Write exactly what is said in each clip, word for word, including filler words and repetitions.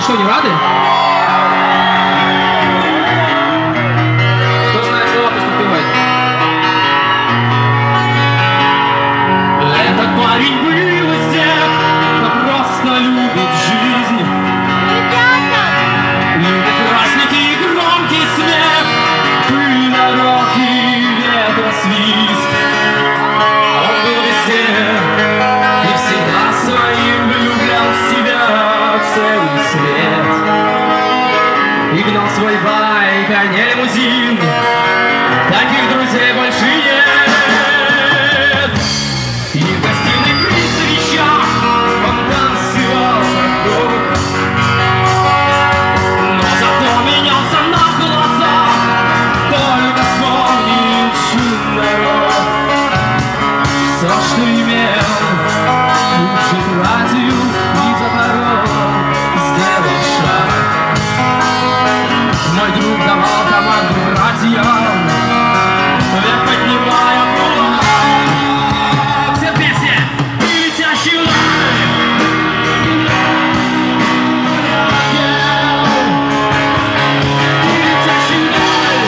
что, не рады? Кто знает слова, пусть подпевает. Этот парень был из тех, кто просто любит жизнь. Любит праздники и громкий смех, пыль дорог и ветросвист. Он был везде и всегда своим влюблял в себя целый свет. И гнал свой байк, а не лимузин. Таких друзей больше нет. И в гостиной при свечах он танцевал вокруг, но зато менялся на глазах. Только вспомнил чудный рок. Все, что имел, тут же тратил и за порог сделал шаг. Мой друг давал команду братьям, вверх поднимая кулак. Все вместе! И летящий вдаль. И летящий вдаль.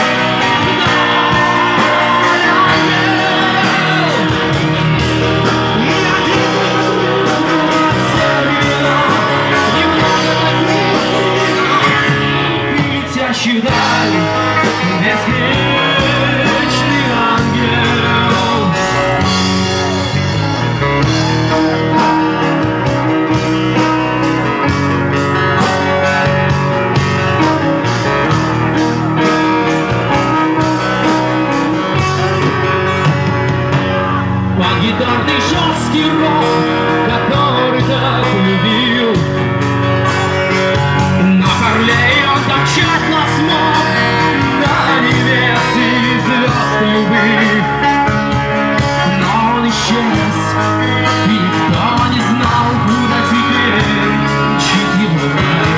И один от середина, немного так и летящий вдаль, бесконечный ангел. Под гитарный жесткий рок, который так любил, на Харлее он так тщательно смог до небес и звезд любых. Но он исчез, и никто не знал, куда теперь мчит его рай.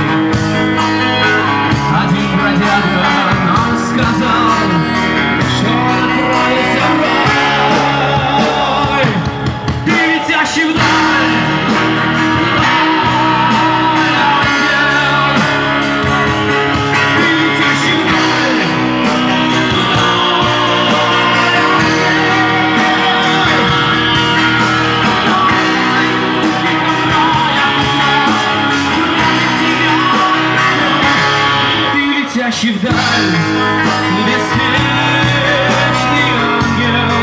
Один бродяга нам сказал, что он отправился в рай. Ты летящий вдаль. Летящий вдаль, бесконечный ангел.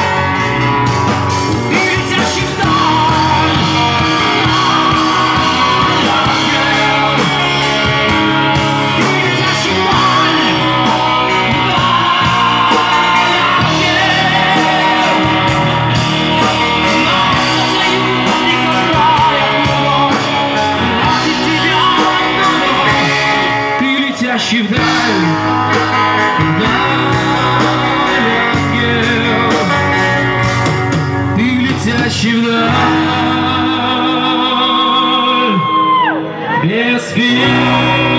И летящий вдаль, ангел. И летящий вдаль, ангел. Но союзников рая вновь ради тебя одного. Ты летящий вдаль, вдаль, ангел. Ты летящий вдаль, без песен.